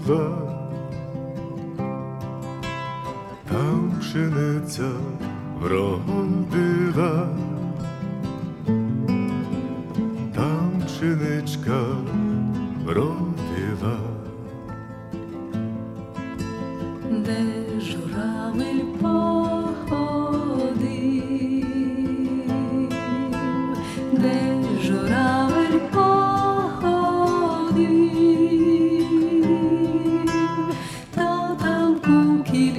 полила, там пшениця вродила, там пшеничка вродила. Де журавель походив, де журавель походив, та там кукіль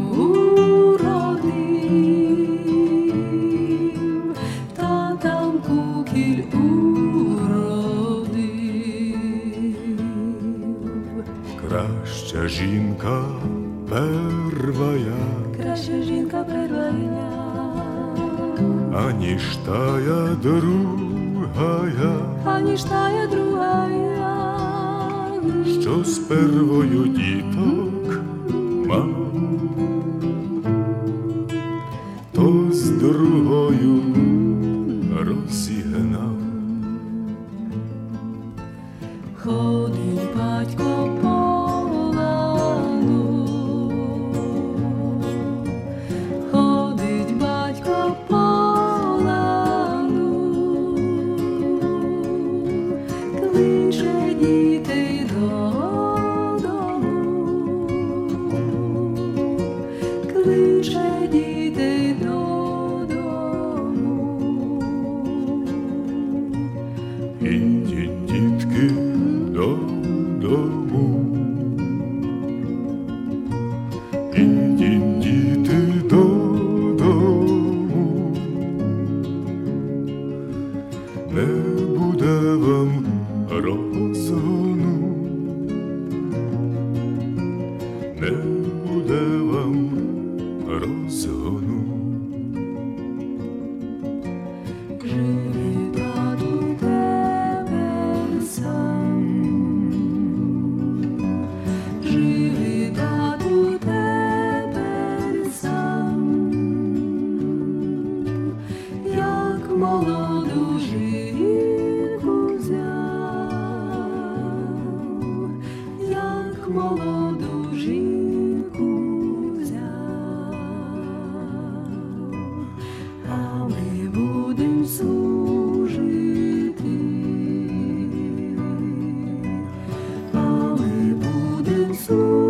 уродив, та там кукіль уродив. Краща жінка первая, Краща жінка первая, аніж тая другая, аніж тая другая, що з первою діток мав, то з другою розігнав. ходить батько по лану, ходить батько по лану, кличе дітей додому, кличе дітей додому. Ідіть, дітки, додому. Ідіть, діти, додому. Не буде вам розгону, не буде вам розгону. Живи, тату, тепер сам, живи, тату, тепер сам, як молоду жінку взяв, як молоду жінку взяв. А ми будем служити, а ми будем служити.